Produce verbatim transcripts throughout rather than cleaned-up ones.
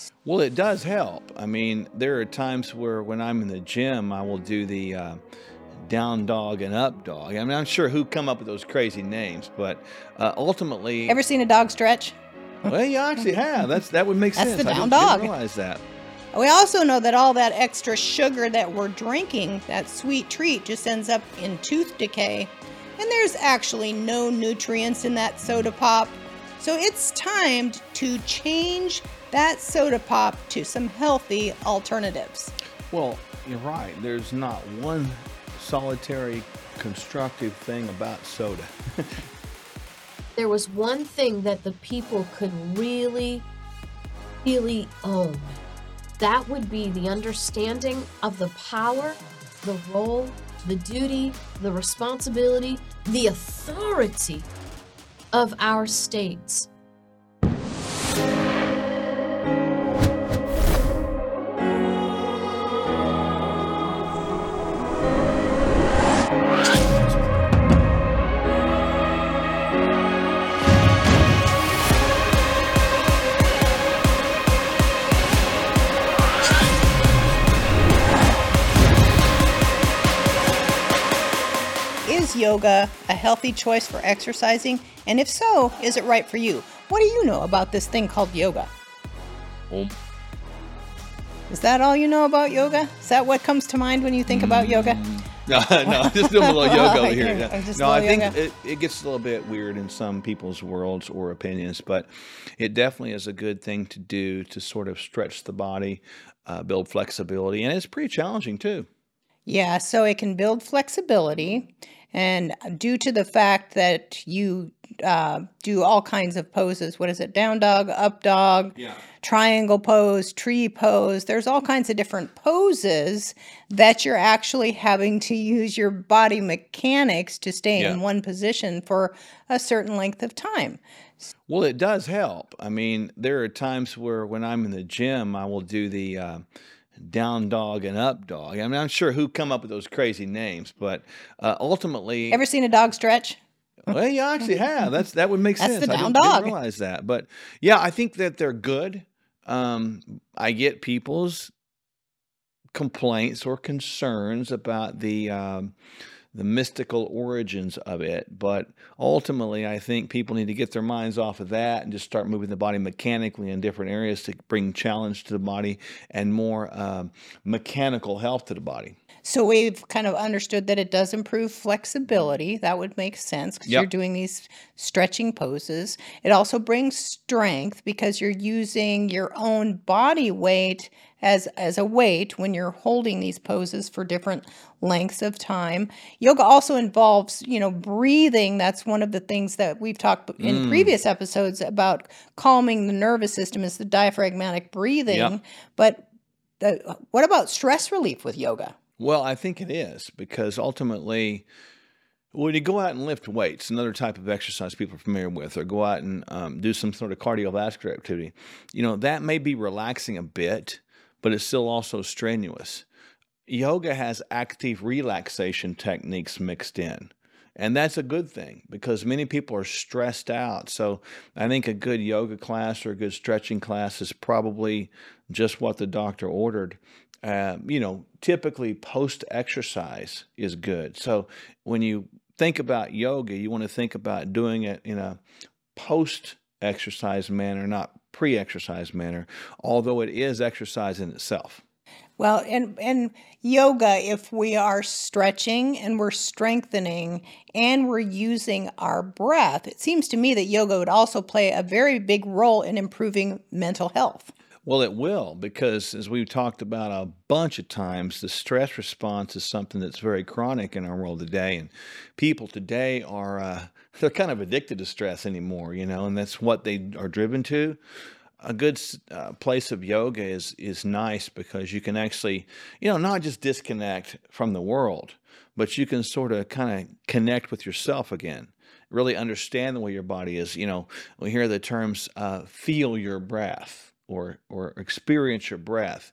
Well, it does help. I mean, there are times where when I'm in the gym, I will do the uh, down dog and up dog. I mean, I'm sure who come up with those crazy names, but uh, ultimately, Ever seen a dog stretch? well, you actually have. That's that would make That's sense. the I down didn't, didn't dog. realize that. We also know that all that extra sugar that we're drinking, that sweet treat, just ends up in tooth decay. And there's actually no nutrients in that soda pop. So it's time to change that soda pop to some healthy alternatives. Well, you're right. There's not one solitary constructive thing about soda. There was one thing that the people could really, really own. That would be the understanding of the power, the role, the duty, the responsibility, the authority of our states. Is yoga a healthy choice for exercising? And if so, is it right for you? What do you know about this thing called yoga? Well, Is that all you know about yoga? Is that what comes to mind when you think about yoga? no, no, just doing a little yoga over here. Yeah, Yeah. just No, a I little think yoga. it, it gets a little bit weird in some people's worlds or opinions, but it definitely is a good thing to do to sort of stretch the body, uh, build flexibility, and it's pretty challenging too. Yeah, so it can build flexibility. And due to the fact that you uh, do all kinds of poses, what is it? Down dog, up dog, Yeah. triangle pose, tree pose. There's all kinds of different poses that you're actually having to use your body mechanics to stay Yeah. in one position for a certain length of time. Well, it does help. I mean, there are times where when I'm in the gym, I will do the uh, down dog and up dog. I mean, I'm sure who come up with those crazy names, but uh, ultimately, Ever seen a dog stretch? well, you actually have. That's that would make That's sense. the I down didn't, didn't dog. realize that, but yeah, I think that they're good. Um, I get people's complaints or concerns about the um, the mystical origins of it, but ultimately, I think people need to get their minds off of that and just start moving the body mechanically in different areas to bring challenge to the body and more um, mechanical health to the body. So we've kind of understood that it does improve flexibility. That would make sense because you're Yep. doing these stretching poses. It also brings strength because you're using your own body weight as as a weight when you're holding these poses for different lengths of time. Yoga also involves, you know, breathing. That's one of the things that we've talked in Mm. previous episodes about calming the nervous system is the diaphragmatic Yep. breathing. But the, what about stress relief with yoga? Well, I think it is because ultimately, when you go out and lift weights, another type of exercise people are familiar with, or go out and um, do some sort of cardiovascular activity, you know, that may be relaxing a bit, but it's still also strenuous. Yoga has active relaxation techniques mixed in. And that's a good thing because many people are stressed out. So I think a good yoga class or a good stretching class is probably just what the doctor ordered. Uh, you know, typically post exercise is good. So when you think about yoga, you want to think about doing it in a post exercise manner, not pre exercise manner, although it is exercise in itself. Well, and and yoga, if we are stretching and we're strengthening and we're using our breath, it seems to me that yoga would also play a very big role in improving mental health. Well, it will, because as we've talked about a bunch of times, the stress response is something that's very chronic in our world today. And people today are, uh, they're kind of addicted to stress anymore, you know, and that's what they are driven to. A good s- uh, place of yoga is is nice because you can actually, you know, not just disconnect from the world, but you can sort of kind of connect with yourself again. Really understand the way your body is. You know, we hear the terms uh, "feel your breath" or or experience your breath.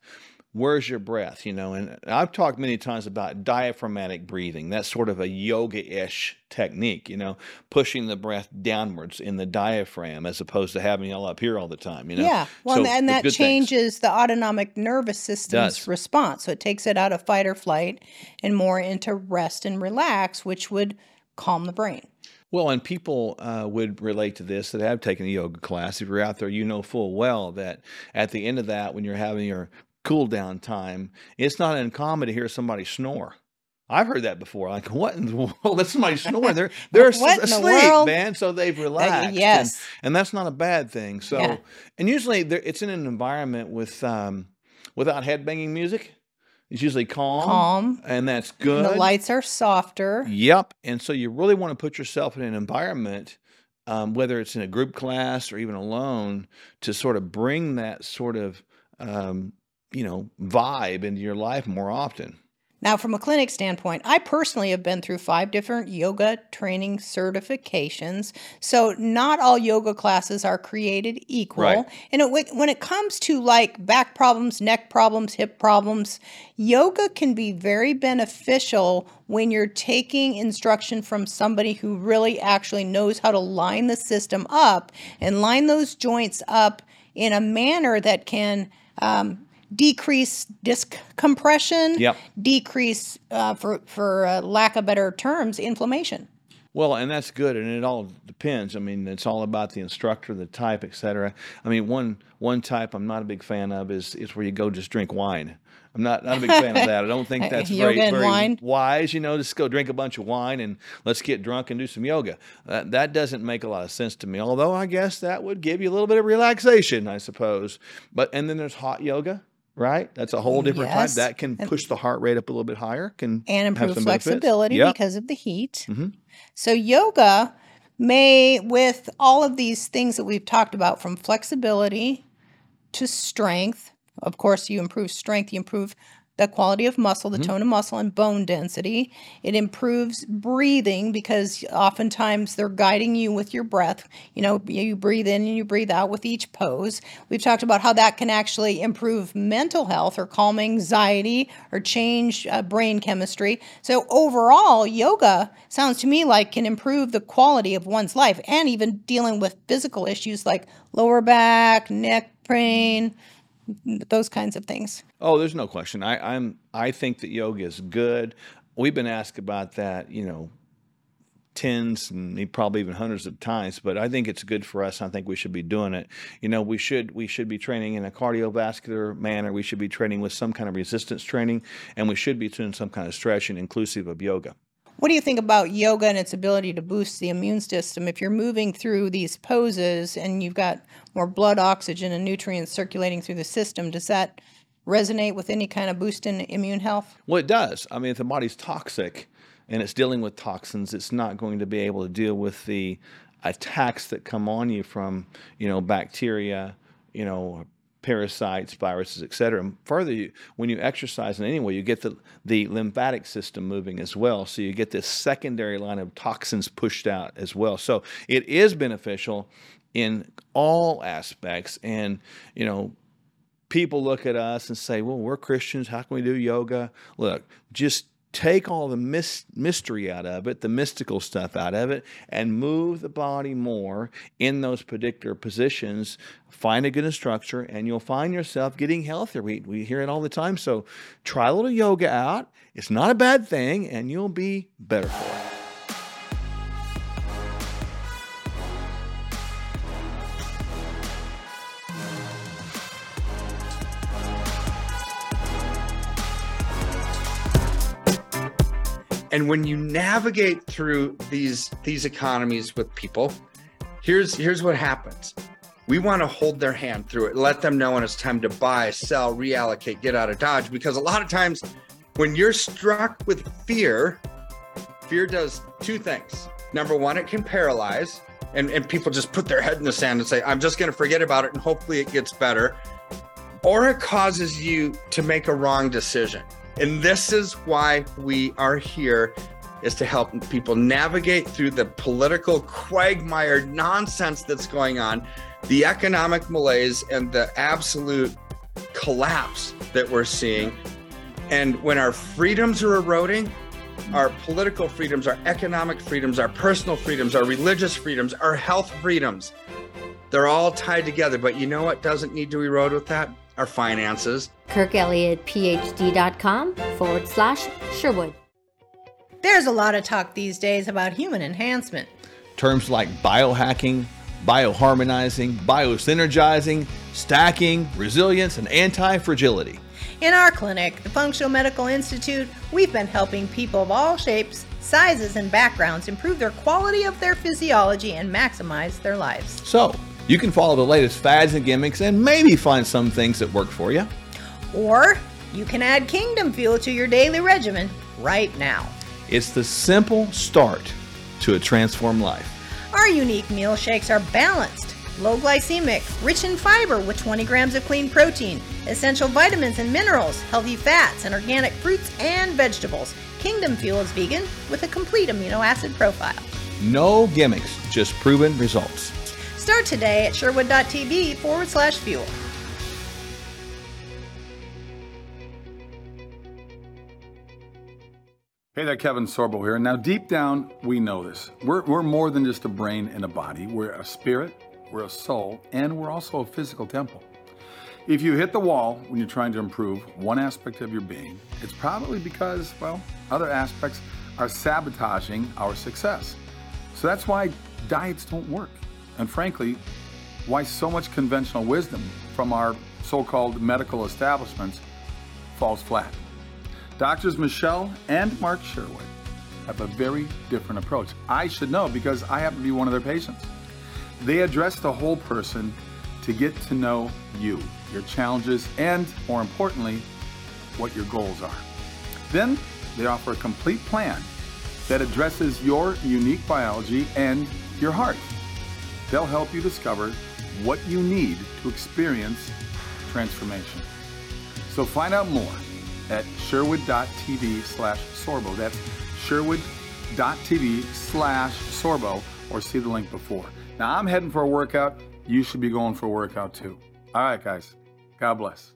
where's your breath, you know? And I've talked many times about diaphragmatic breathing. That's sort of a yoga-ish technique, you know, pushing the breath downwards in the diaphragm as opposed to having it all up here all the time, you know? Yeah. Well, So and there's that good things. changes the autonomic nervous system's Does. response. So it takes it out of fight or flight and more into rest and relax, which would calm the brain. Well, and people uh, would relate to this that have taken a yoga class. If you're out there, you know full well that at the end of that, when you're having your cool down time, it's not uncommon to hear somebody snore. I've heard that before. Like, what in the world? That's somebody snoring. They're they're What in the asleep, world? man. So they've relaxed. And, yes. and that's not a bad thing. So, Yeah. and usually there, it's in an environment with um, without headbanging music. It's usually calm, Calm. and that's And good. the lights are softer. Yep. And so you really want to put yourself in an environment, um, whether it's in a group class or even alone, to sort of bring that sort of, um, you know, vibe into your life more often. Now, from a clinic standpoint, I personally have been through five different yoga training certifications. So not all yoga classes are created equal. Right. And it, when it comes to like back problems, neck problems, hip problems, yoga can be very beneficial when you're taking instruction from somebody who really actually knows how to line the system up and line those joints up in a manner that can um, decrease disc compression, Yep. decrease, uh, for, for uh, lack of better terms, inflammation. Well, and that's good, and it all depends. I mean, it's all about the instructor, the type, et cetera. I mean, one one type I'm not a big fan of is is where you go just drink wine. I'm not, not a big fan of that. I don't think that's Yoga very, and very wine? wise. You know, just go drink a bunch of wine and let's get drunk and do some yoga. That, that doesn't make a lot of sense to me. Although I guess that would give you a little bit of relaxation, I suppose. But and then there's hot yoga. Right? That's a whole different Yes. type. That can push the heart rate up a little bit higher, can And have improve some benefits. flexibility Yep. because of the heat. Mhm. So yoga may, with all of these things that we've talked about, from flexibility to strength, of course, you improve strength, you improve the quality of muscle, the tone of muscle, and bone density. It improves breathing because oftentimes they're guiding you with your breath. You know, you breathe in and you breathe out with each pose. We've talked about how that can actually improve mental health or calm anxiety or change uh, brain chemistry. So overall, yoga sounds to me like can improve the quality of one's life and even dealing with physical issues like lower back, neck pain, those kinds of things. Oh, there's no question. I, I'm. I think that yoga is good. We've been asked about that, you know, tens and probably even hundreds of times. But I think it's good for us. I think we should be doing it. You know, we should we should be training in a cardiovascular manner. We should be training with some kind of resistance training, and we should be doing some kind of stretching, inclusive of yoga. What do you think about yoga and its ability to boost the immune system? If you're moving through these poses and you've got more blood, oxygen, and nutrients circulating through the system, does that resonate with any kind of boost in immune health? Well, it does. I mean, if the body's toxic and it's dealing with toxins, it's not going to be able to deal with the attacks that come on you from, you know, bacteria, you know, parasites, viruses, et cetera. And further, you, when you exercise in any way, you get the, the lymphatic system moving as well. So you get this secondary line of toxins pushed out as well. So it is beneficial in all aspects. And, you know, people look at us and say, well, we're Christians. How can we do yoga? Look, just take all the mis- mystery out of it, the mystical stuff out of it, and move the body more in those particular positions. Find a good instructor, and you'll find yourself getting healthier. We, we hear it all the time. So try a little yoga out. It's not a bad thing, and you'll be better for it. And when you navigate through these these economies with people, here's here's what happens. We want to hold their hand through it, let them know when it's time to buy, sell, reallocate, get out of Dodge. Because a lot of times when you're struck with fear, fear does two things. Number one, it can paralyze, and, and people just put their head in the sand and say, I'm just going to forget about it and hopefully it gets better. Or it causes you to make a wrong decision. And this is why we are here, is to help people navigate through the political quagmire nonsense that's going on, the economic malaise, and the absolute collapse that we're seeing. And when our freedoms are eroding, our political freedoms, our economic freedoms, our personal freedoms, our religious freedoms, our health freedoms, they're all tied together. But you know what doesn't need to erode with that? Our finances. Kirk Elliott P H D dot com forward slash Sherwood. There's a lot of talk these days about human enhancement. Terms like biohacking, bioharmonizing, biosynergizing, stacking, resilience, and anti-fragility. In our clinic, the Functional Medical Institute, we've been helping people of all shapes, sizes, and backgrounds improve their quality of their physiology and maximize their lives. So, you can follow the latest fads and gimmicks and maybe find some things that work for you. Or you can add Kingdom Fuel to your daily regimen right now. It's the simple start to a transformed life. Our unique meal shakes are balanced, low glycemic, rich in fiber with twenty grams of clean protein, essential vitamins and minerals, healthy fats, and organic fruits and vegetables. Kingdom Fuel is vegan with a complete amino acid profile. No gimmicks, just proven results. Start today at Sherwood.tv forward slash fuel. Hey there, Kevin Sorbo here. Now, deep down, we know this. We're, we're more than just a brain and a body. We're a spirit, we're a soul, and we're also a physical temple. If you hit the wall when you're trying to improve one aspect of your being, it's probably because, well, other aspects are sabotaging our success. So that's why diets don't work. And frankly, why so much conventional wisdom from our so-called medical establishments falls flat. Doctors Michelle and Mark Sherwood have a very different approach. I should know because I happen to be one of their patients. They address the whole person to get to know you, your challenges, and more importantly, what your goals are. Then they offer a complete plan that addresses your unique biology and your heart. They'll help you discover what you need to experience transformation. So find out more at Sherwood.tv slash Sorbo. That's Sherwood.tv slash Sorbo, or see the link before. Now, I'm heading for a workout. You should be going for a workout too. All right, guys. God bless.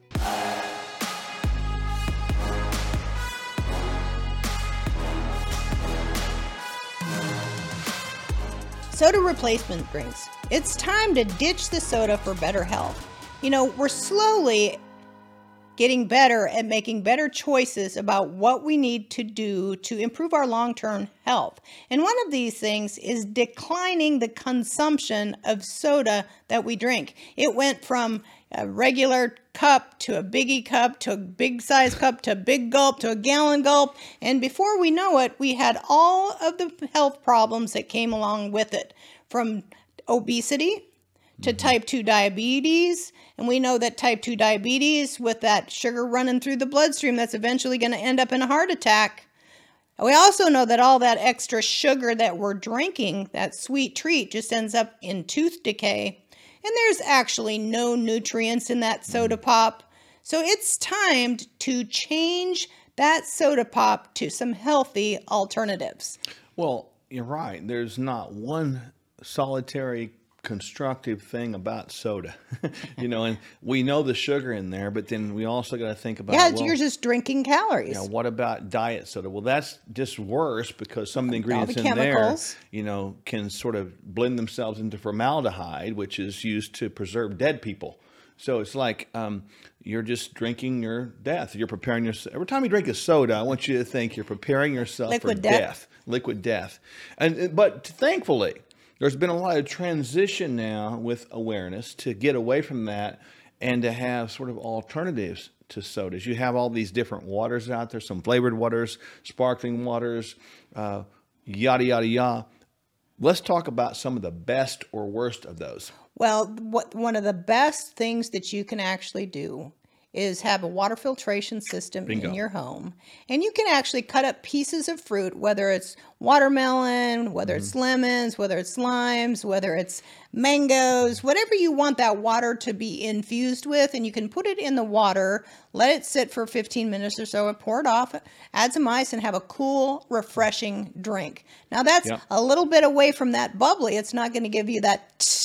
Soda replacement drinks. It's time to ditch the soda for better health. You know, we're slowly getting better at making better choices about what we need to do to improve our long-term health. And one of these things is declining the consumption of soda that we drink. It went from a regular cup to a biggie cup to a big size cup to a big gulp to a gallon gulp. And before we know it, we had all of the health problems that came along with it, from obesity to type two diabetes. And we know that type two diabetes, with that sugar running through the bloodstream, that's eventually going to end up in a heart attack. We also know that all that extra sugar that we're drinking, that sweet treat, just ends up in tooth decay. And there's actually no nutrients in that soda pop. So it's time to change that soda pop to some healthy alternatives. Well, you're right. There's not one solitary constructive thing about soda, you know, and we know the sugar in there, but then we also got to think about, yeah, well, you're just drinking calories. You know, what about diet soda? Well, that's just worse because some of the ingredients the in chemicals. there, you know, can sort of blend themselves into formaldehyde, which is used to preserve dead people. So it's like um, you're just drinking your death. You're preparing yourself. Every time you drink a soda, I want you to think you're preparing yourself Liquid for death. death, liquid death. And but thankfully, there's been a lot of transition now with awareness to get away from that and to have sort of alternatives to sodas. You have all these different waters out there, some flavored waters, sparkling waters, uh, yada, yada, yada. Let's talk about some of the best or worst of those. Well, what, one of the best things that you can actually do is have a water filtration system Bingo. in your home. And you can actually cut up pieces of fruit, whether it's watermelon, whether mm-hmm. it's lemons, whether it's limes, whether it's mangoes, whatever you want that water to be infused with. And you can put it in the water, let it sit for fifteen minutes or so, and pour it off, add some ice, and have a cool, refreshing drink. Now that's yep. a little bit away from that bubbly. It's not going to give you that tss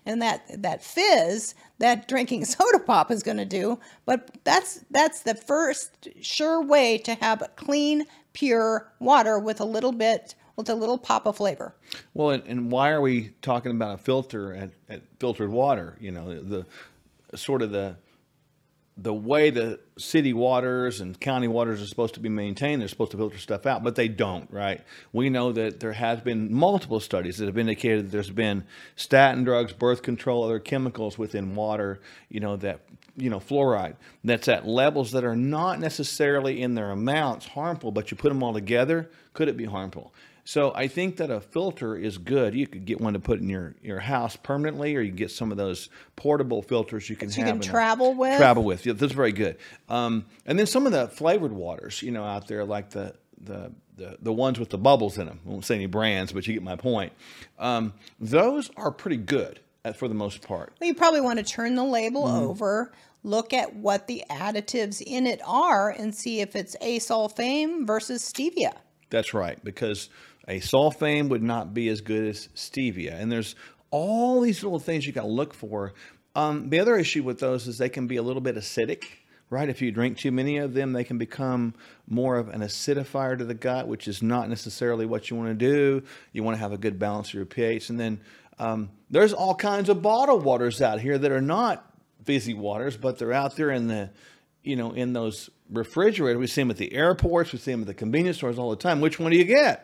and that that fizz that drinking soda pop is going to do. But that's that's the first sure way to have clean, pure water with a little bit, with a little pop of flavor. Well, and, and why are we talking about a filter at, at filtered water? You know, the, the sort of the the way the city waters and county waters are supposed to be maintained, they're supposed to filter stuff out, but they don't, right? We know that there has been multiple studies that have indicated that there's been statin drugs, birth control, other chemicals within water, you know, that, you know, fluoride, that's at levels that are not necessarily in their amounts harmful, but you put them all together, could it be harmful? So I think that a filter is good. You could get one to put in your, your house permanently, or you can get some of those portable filters you can that have. You can travel a, with. Travel with. Yeah, that's very good. Um, and then some of the flavored waters, you know, out there, like the the the, the ones with the bubbles in them. I won't say any brands, but you get my point. Um, those are pretty good at, for the most part. Well, you probably want to turn the label Mm-hmm. over, look at what the additives in it are, and see if it's asulfame versus stevia. That's right, because a sulfame would not be as good as stevia. And there's all these little things you got to look for. Um, the other issue with those is they can be a little bit acidic, right? If you drink too many of them, they can become more of an acidifier to the gut, which is not necessarily what you want to do. You want to have a good balance of your pH. And then um, there's all kinds of bottled waters out here that are not fizzy waters, but they're out there in the, you know, in those refrigerators. We see them at the airports. We see them at the convenience stores all the time. Which one do you get?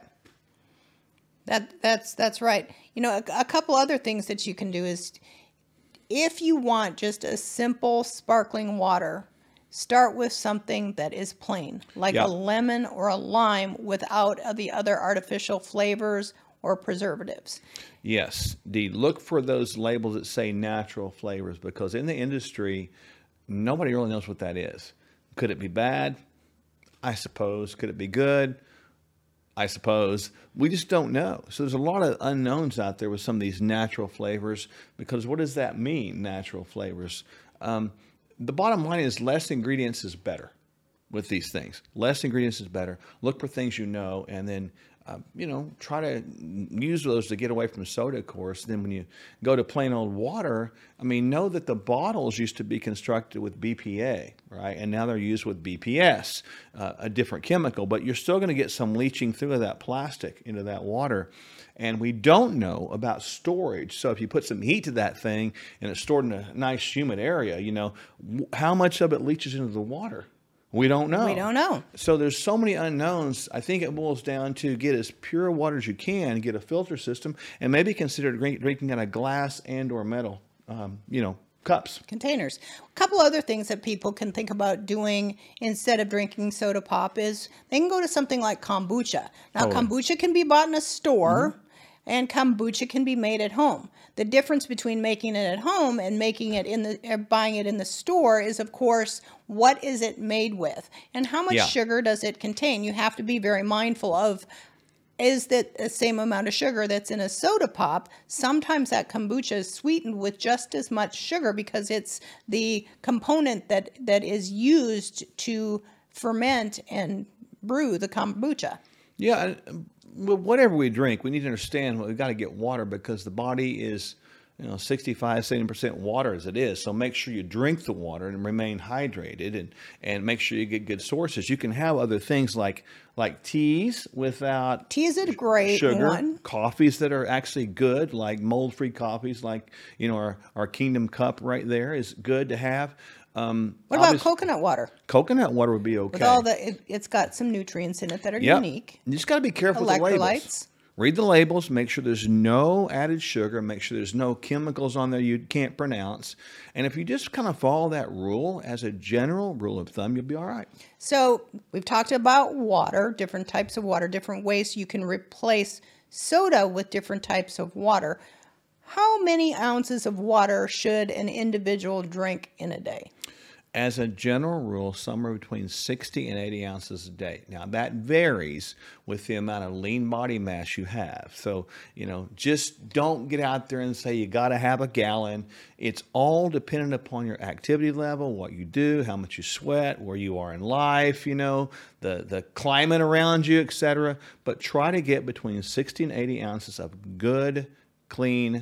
That that's that's right. You know, a, a couple other things that you can do is, if you want just a simple sparkling water, start with something that is plain, like Yeah. a lemon or a lime, without the other artificial flavors or preservatives. Yes, Dee, look for those labels that say natural flavors, because in the industry, nobody really knows what that is. Could it be bad? I suppose. Could it be good? I suppose. We just don't know. So there's a lot of unknowns out there with some of these natural flavors, because what does that mean, natural flavors? Um, the bottom line is less ingredients is better with these things. Less ingredients is better. Look for things you know, and then Uh, you know, try to use those to get away from soda, of course. Then when you go to plain old water, I mean, know that the bottles used to be constructed with B P A, right? And now they're used with B P S, uh, a different chemical, but you're still going to get some leaching through of that plastic into that water. And we don't know about storage. So if you put some heat to that thing and it's stored in a nice humid area, you know, how much of it leaches into the water? We don't know. We don't know. So there's so many unknowns. I think it boils down to get as pure water as you can, get a filter system, and maybe consider drink, drinking out of glass and or metal, um, you know, cups. Containers. A couple other things that people can think about doing instead of drinking soda pop is they can go to something like kombucha. Now, Oh. kombucha can be bought in a store, and kombucha can be made at home. The difference between making it at home and making it in the or buying it in the store is, of course, what is it made with and how much Yeah. sugar does it contain? You have to be very mindful of, is that the same amount of sugar that's in a soda pop? Sometimes that kombucha is sweetened with just as much sugar because it's the component that, that is used to ferment and brew the kombucha. Yeah, well, whatever we drink, we need to understand well, we've got to get water, because the body is, you know, sixty-five, seventy percent water as it is. So make sure you drink the water and remain hydrated, and, and make sure you get good sources. You can have other things like like teas without Tea is a great sugar, one. coffees that are actually good, like mold-free coffees, like, you know, our, our Kingdom Cup right there is good to have. Um, What about obvious- coconut water? coconut water would be okay. With all the, it, it's got some nutrients in it that are Yep. unique. You just got to be careful with the labels. Electrolytes. Read the labels, make sure there's no added sugar, make sure there's no chemicals on there you can't pronounce. And if you just kind of follow that rule as a general rule of thumb, you'll be all right. So we've talked about water, different types of water, different ways you can replace soda with different types of water. How many ounces of water should an individual drink in a day? As a general rule, somewhere between sixty and eighty ounces a day. Now, that varies with the amount of lean body mass you have. So, you know, just don't get out there and say you got to have a gallon. It's all dependent upon your activity level, what you do, how much you sweat, where you are in life, you know, the, the climate around you, et cetera. But try to get between sixty and eighty ounces of good, clean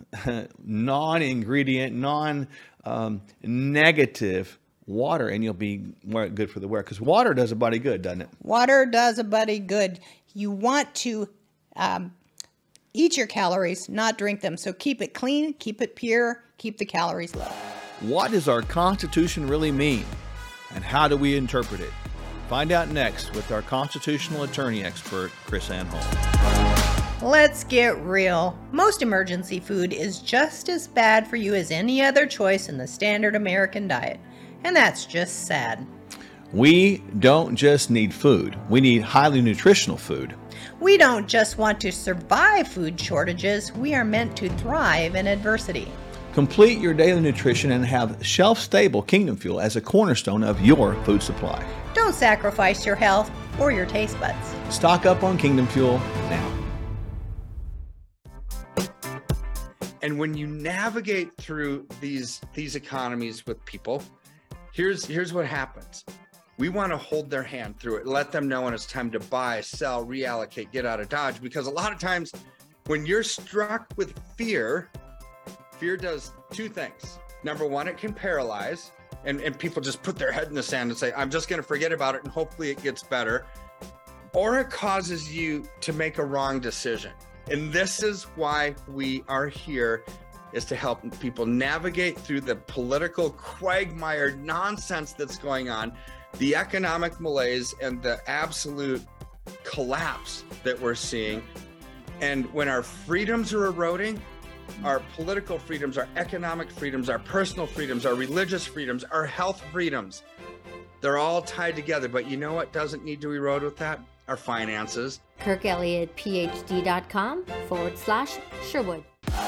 non-ingredient, non-negative water, and you'll be more good for the wear. Because water does a body good, doesn't it? Water does a body good. You want to um, eat your calories, not drink them. So keep it clean, keep it pure, keep the calories low. What does our Constitution really mean? And how do we interpret it? Find out next with our constitutional attorney expert, Chris Ann Holmes. Let's get real. Most emergency food is just as bad for you as any other choice in the standard American diet. And that's just sad. We don't just need food. We need highly nutritional food. We don't just want to survive food shortages. We are meant to thrive in adversity. Complete your daily nutrition and have shelf-stable Kingdom Fuel as a cornerstone of your food supply. Don't sacrifice your health or your taste buds. Stock up on Kingdom Fuel now. And when you navigate through these these economies with people, here's here's what happens. We want to hold their hand through it, let them know when it's time to buy, sell, reallocate, get out of Dodge. Because a lot of times when you're struck with fear, fear does two things. Number one, it can paralyze, and, and people just put their head in the sand and say, I'm just going to forget about it and hopefully it gets better. Or it causes you to make a wrong decision. And this is why we are here, is to help people navigate through the political quagmire nonsense that's going on, the economic malaise and the absolute collapse that we're seeing. And when our freedoms are eroding, our political freedoms, our economic freedoms, our personal freedoms, our religious freedoms, our health freedoms, they're all tied together. But you know what doesn't need to erode with that? Our finances. Kirk Elliott P H D dot com forward slash Sherwood.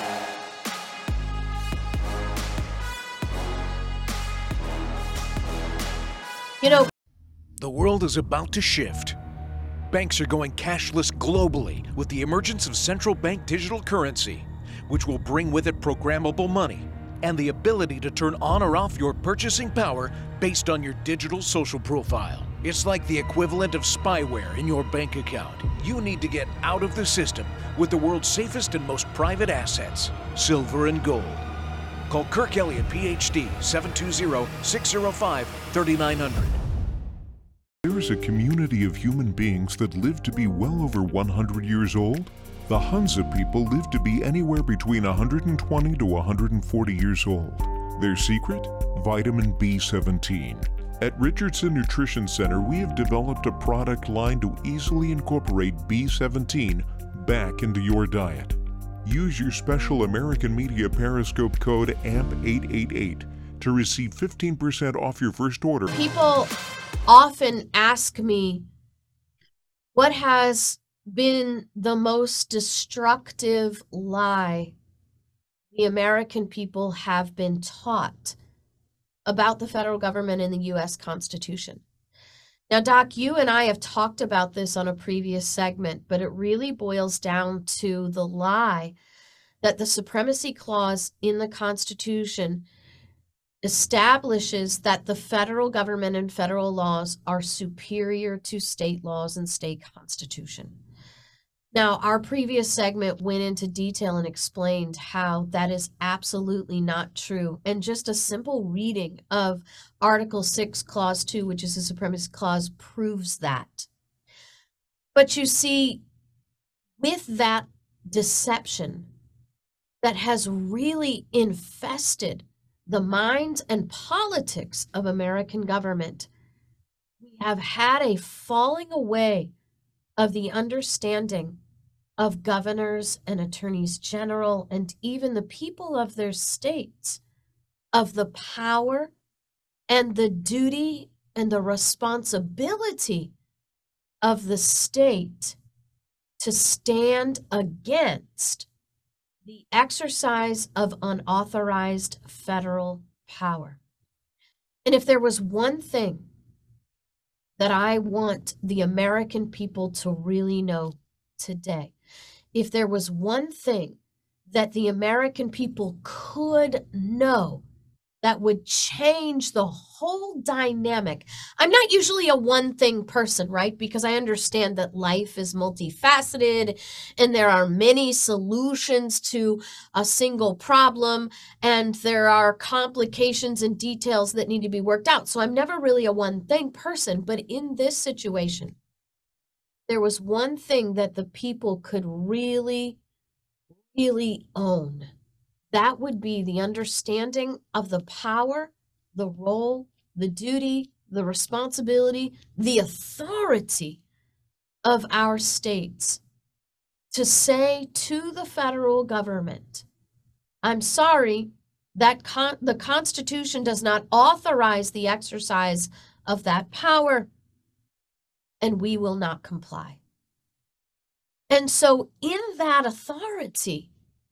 You know, the world is about to shift. Banks are going cashless globally with the emergence of central bank digital currency, which will bring with it programmable money and the ability to turn on or off your purchasing power based on your digital social profile. It's like the equivalent of spyware in your bank account. You need to get out of the system with the world's safest and most private assets, silver and gold. Call Kirk Elliott P H D, seven two zero, six zero five, three nine zero zero. There is a community of human beings that live to be well over one hundred years old. The Hunza people live to be anywhere between one hundred twenty to one hundred forty years old. Their secret? Vitamin B seventeen. At Richardson Nutrition Center, we have developed a product line to easily incorporate B seventeen back into your diet. Use your special American Media Periscope code A M P eight eight eight to receive fifteen percent off your first order. people often ask me, what has been the most destructive lie the American people have been taught about the federal government and the U S Constitution? Now, Doc, you and I have talked about this on a previous segment, but it really boils down to the lie that the Supremacy Clause in the Constitution establishes that the federal government and federal laws are superior to state laws and state constitution. Now, our previous segment went into detail and explained how that is absolutely not true. And just a simple reading of Article six, Clause two, which is the Supremacy Clause, proves that. But you see, with that deception that has really infested the minds and politics of American government, we have had a falling away of the understanding of governors and attorneys general and even the people of their states of the power and the duty and the responsibility of the state to stand against the exercise of unauthorized federal power. And if there was one thing that I want the American people to really know today, if there was one thing that the American people could know that would change the whole dynamic. I'm not usually a one thing person, right? Because I understand that life is multifaceted and there are many solutions to a single problem and there are complications and details that need to be worked out. So I'm never really a one thing person, but in this situation, there was one thing that the people could really, really own. That would be the understanding of the power, the role, the duty, the responsibility, the authority of our states to say to the federal government, I'm sorry, that con- the Constitution does not authorize the exercise of that power, and we will not comply. And so in that authority,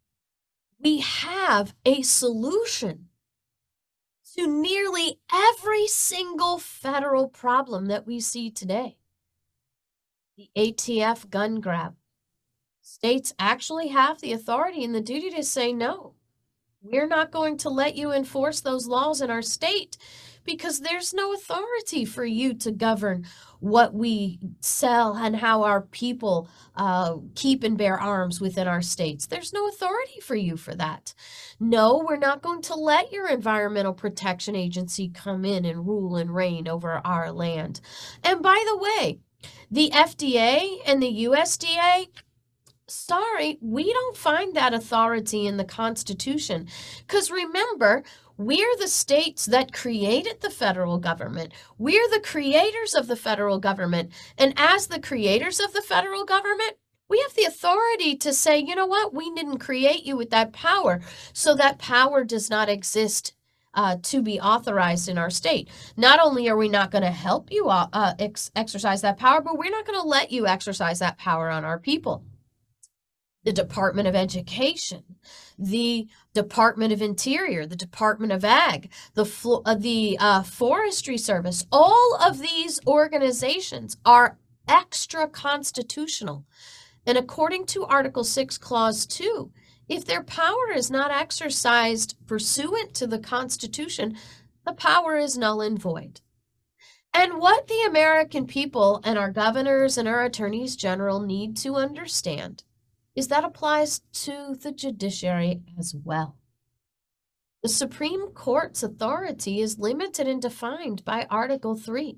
we have a solution to nearly every single federal problem that we see today. The A T F gun grab. States actually have the authority and the duty to say, no, we're not going to let you enforce those laws in our state because there's no authority for you to govern what we sell and how our people uh, keep and bear arms within our states. There's no authority for you for that. No, we're not going to let your Environmental Protection Agency come in and rule and reign over our land. And by the way, the F D A and the U S D A, sorry, we don't find that authority in the Constitution. Because remember, we're the states that created the federal government. We're the creators of the federal government. And as the creators of the federal government, we have the authority to say, you know what, we didn't create you with that power. So that power does not exist uh, to be authorized in our state. Not only are we not going to help you uh, ex- exercise that power, but we're not going to let you exercise that power on our people. The Department of Education, the Department of Interior, the Department of Ag, the Flo- uh, the uh, Forestry Service, all of these organizations are extra constitutional. And according to Article six, Clause two, if their power is not exercised pursuant to the Constitution, the power is null and void. And what the American people and our governors and our attorneys general need to understand is that applies to the judiciary as well. The Supreme Court's authority is limited and defined by Article three.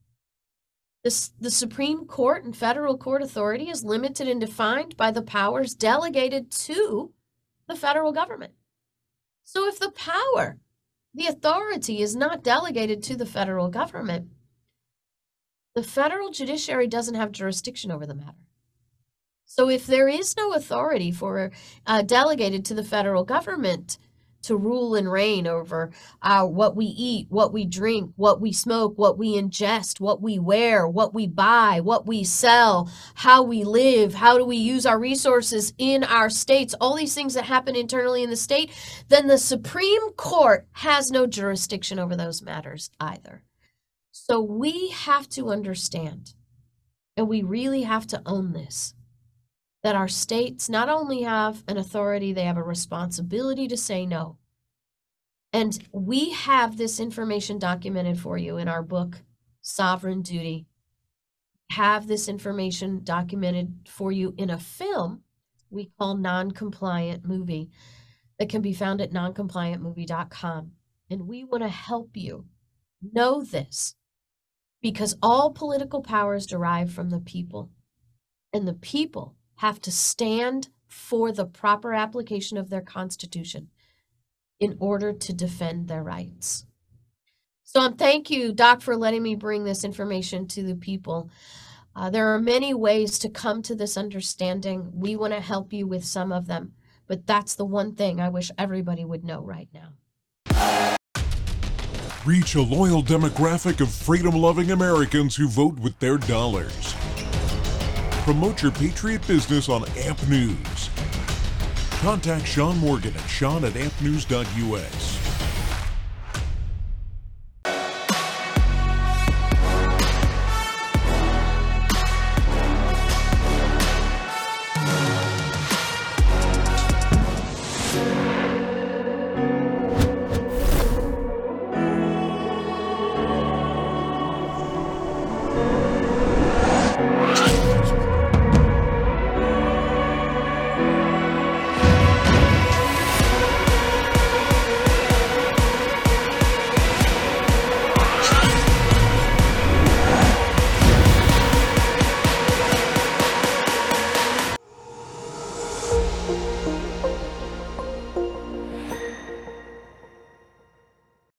The, the Supreme Court and federal court authority is limited and defined by the powers delegated to the federal government. So if the power, the authority is not delegated to the federal government, the federal judiciary doesn't have jurisdiction over the matter. So if there is no authority for uh, delegated to the federal government to rule and reign over uh, what we eat, what we drink, what we smoke, what we ingest, what we wear, what we buy, what we sell, how we live, how do we use our resources in our states, all these things that happen internally in the state, then the Supreme Court has no jurisdiction over those matters either. So we have to understand, and we really have to own this, that our states not only have an authority, they have a responsibility to say no. And we have this information documented for you in our book, Sovereign Duty. Have this information documented for you in a film we call Non-Compliant Movie that can be found at non compliant movie dot com. And we want to help you know this because all political power is derived from the people. And the people have to stand for the proper application of their Constitution in order to defend their rights. So um, thank you, Doc, for letting me bring this information to the people. Uh, there are many ways to come to this understanding. We want to help you with some of them, but that's the one thing I wish everybody would know right now. Reach a loyal demographic of freedom-loving Americans who vote with their dollars. Promote your Patriot business on A M P News. Contact Sean Morgan at Sean at amp news dot U S.